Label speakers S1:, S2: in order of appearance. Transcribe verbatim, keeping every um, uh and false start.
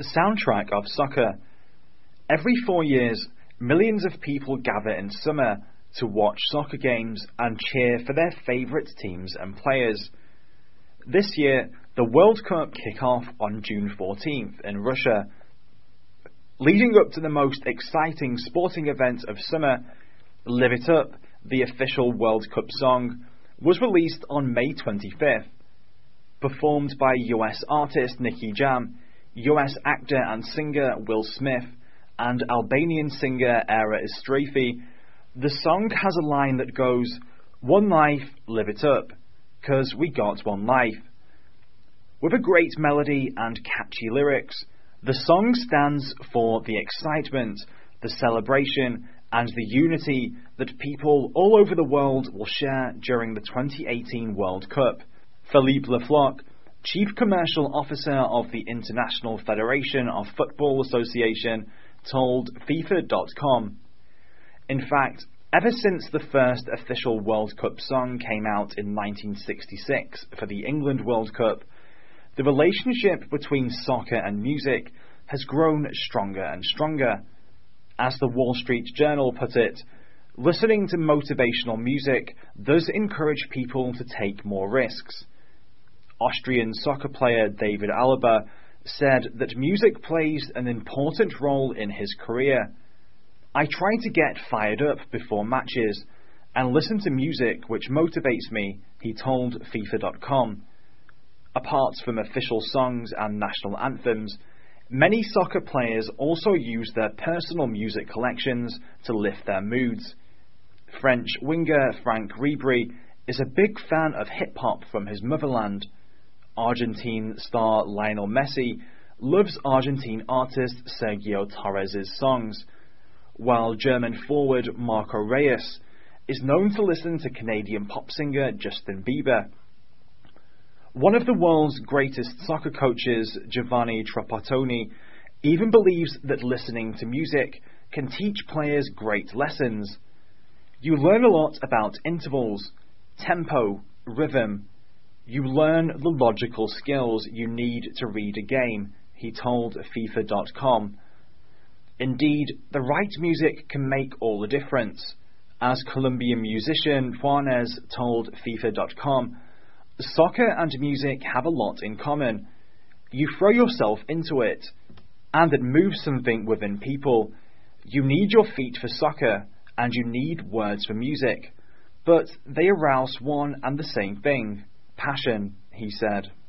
S1: Soundtrack of soccer. Every four years, millions of people gather in summer to watch soccer games and cheer for their favourite teams and players. This year, the World Cup kick off on June fourteenth in Russia. Leading up to the most exciting sporting event of summer, Live It Up, the official World Cup song, was released on May twenty-fifth. Performed by U S artist Nicky Jam, U S actor and singer Will Smith, and Albanian singer Era Istrafi, the song has a line that goes, "One life, live it up, 'cause we got one life." With a great melody and catchy lyrics, the song stands for the excitement, the celebration, and the unity that people all over the world will share during the twenty eighteen World Cup. Philippe Lefloc, Chief Commercial Officer of the International Federation of Football Association, told FIFA dot com. In fact, ever since the first official World Cup song came out in nineteen sixty-six for the England World Cup, the relationship between soccer and music has grown stronger and stronger. As the Wall Street Journal put it, listening to motivational music does encourage people to take more risks. Austrian soccer player David Alaba said that music plays an important role in his career. "I try to get fired up before matches and listen to music which motivates me," he told FIFA dot com. Apart from official songs and national anthems, many soccer players also use their personal music collections to lift their moods. French winger Franck Ribéry is a big fan of hip-hop from his motherland. Argentine star Lionel Messi loves Argentine artist Sergio Torres' songs, while German forward Marco Reus is known to listen to Canadian pop singer Justin Bieber. One of the world's greatest soccer coaches, Giovanni Trapattoni, even believes that listening to music can teach players great lessons. "You learn a lot about intervals, tempo, rhythm. You learn the logical skills you need to read a game," he told FIFA dot com. Indeed, the right music can make all the difference. As Colombian musician Juanes told FIFA dot com, "Soccer and music have a lot in common. You throw yourself into it, and it moves something within people. You need your feet for soccer, and you need words for music, but they arouse one and the same thing, passion," he said.